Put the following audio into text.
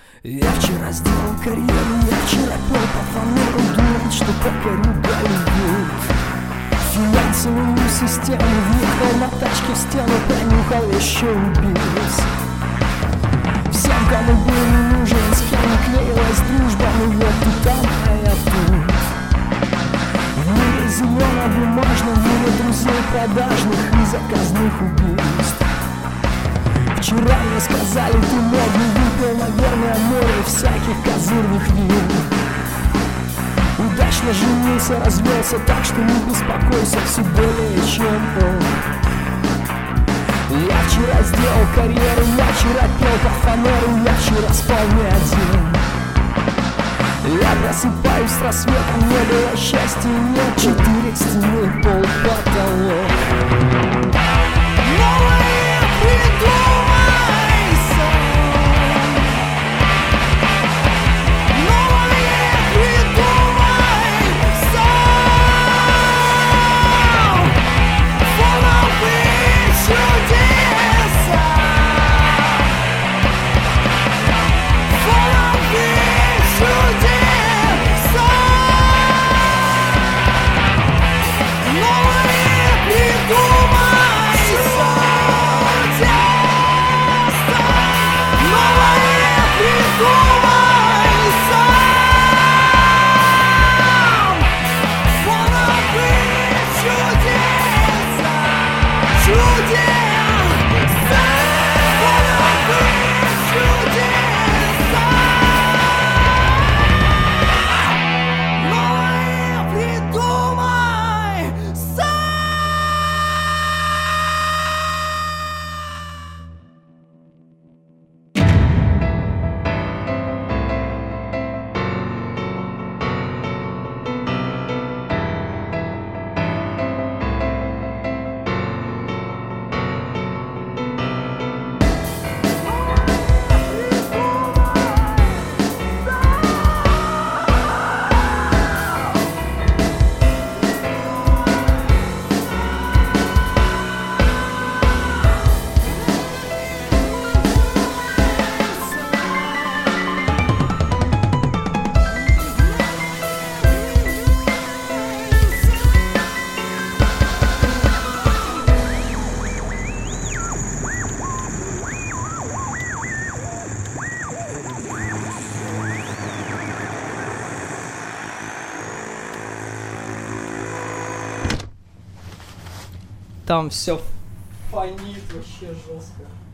Я вчера сделал карьеру, я вчера пел по фанеру, думал, что покорю Голливуд. Финансовую систему въехал на тачке в стену, пронюхал, еще убился. Всем, кому был не нужен, с кем не клеилась дружба, ну вот ты там, а я тут. В мире зелено-бумажном, в мире друзей продажных и заказных убийств. Вчера мне сказали, ты модный, выпил, наверное, море всяких козырных вин. Удачно женился, развелся, так что не беспокойся, все более чем он. Я вчера сделал карьеру, я вчера пел по фанеру, я вчера спал не один. Я просыпаюсь с рассветом, не было счастья, нет, 4 стены, пол, потолок. Новое придумай сам. Новое придумай сам. Фоновые чудеса. Фоновые чудеса. Новое придумай сам. Новое придумай сам. Фоновые чудеса. Чудеса. Фоновые чудеса. Новое придумай сам. Там все фонит вообще жестко.